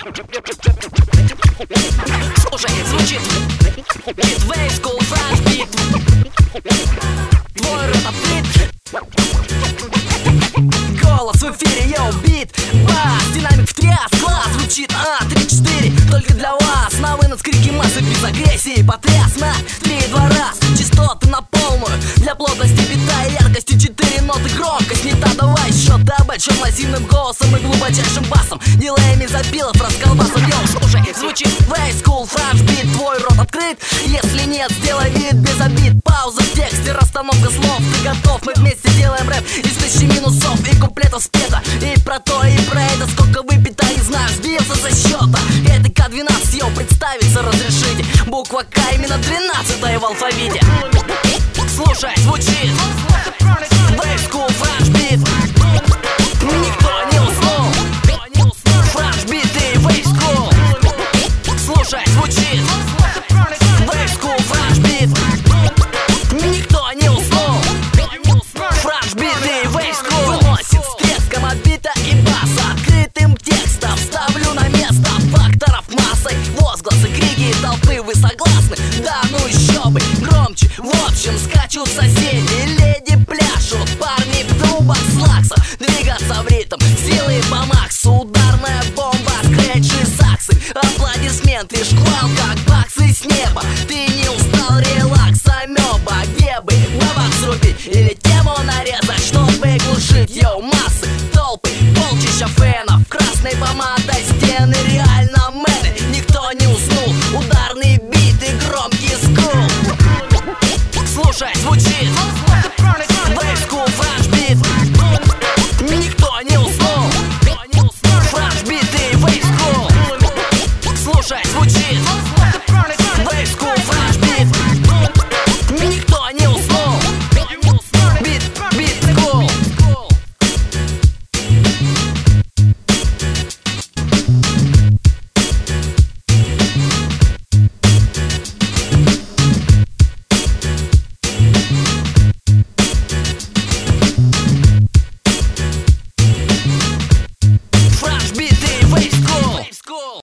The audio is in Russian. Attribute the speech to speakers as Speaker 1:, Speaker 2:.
Speaker 1: Слушай, звучит Wave School Flash Beat. Твой рот открыт. Голос в эфире, йоу, бит, бас, динамик втряс, класс, звучит 3-4, только для вас. На вынос крики массы без агрессии, потряс на 3-2 раз. Частоты на полную, для плотности бита и яркости 4 ноты, громкость не та. Давай счет до большим массивным голосом и глубочайшим басом, дилеями запилов, расколбасом, йоу. Слушай, звучит Wave School Flash Beat. Твой рот открыт? Если нет, сделай вид без обид. Пауза в тексте, расстановка слов. Ты готов? Мы вместе делаем рэп из 1000 минусов и куплетов спета. И про то, и про это, сколько выпито, не знаю, сбился за счета. Это К12, йоу, представиться разрешите. Буква К именно 12-я в алфавите. Слушай, звучит Wave School Flash Beat. Никто не уснул. Flash Beat и Wave School. Слушай, звучит Wave School Flash Beat. Никто не уснул. Flash Beat и Wave School. Выносит с треском от бита и баса, открытым текстом ставлю на место факторов массой. Возгласы, крики толпы, вы согласны? Да, ну еще бы громче. В общем, скачут соседи, леди пляшут, парни в трубах с лаксом. Двигаться в ритм, силы по максу. Ударная бомба, скретчи, саксы. Аплодисменты, шквал, как баксы с неба. Ты не устал, релакс, амеба, гебы, бабах срубить или тему нарезать, чтобы глушить, йоу.